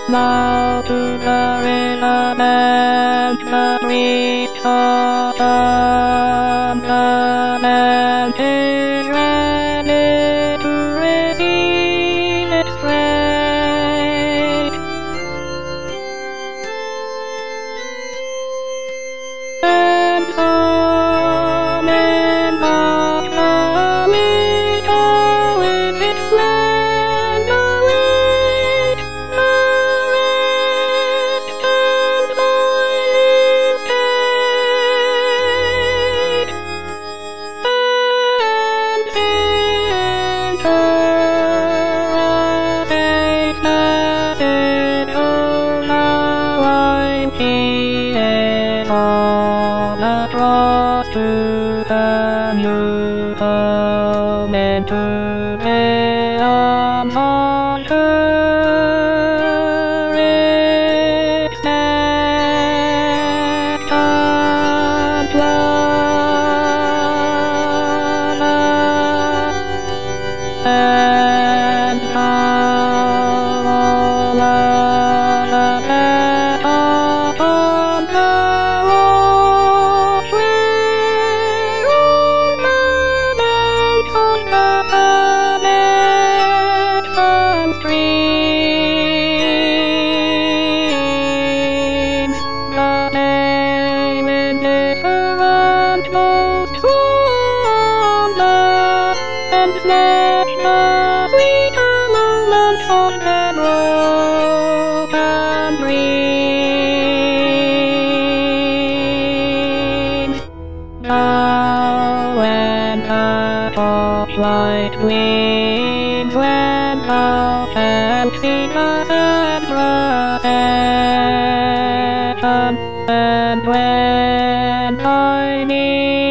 Now to the rhythm and the beat of the band is ready to receive its praise. And come in the beat with its slender weight, the rest stand by his gate. And enter a faint message, oh now I'm keying on across to the new home and to Leon's on her expectant love. And how all of the petals on the walk where on the banks of the Madison streams, the name indifferent most wonder, and snatch the sweeter moment of their broken dreams. Now when the torchlight gleams, when thou canst see the sad procession, and when I need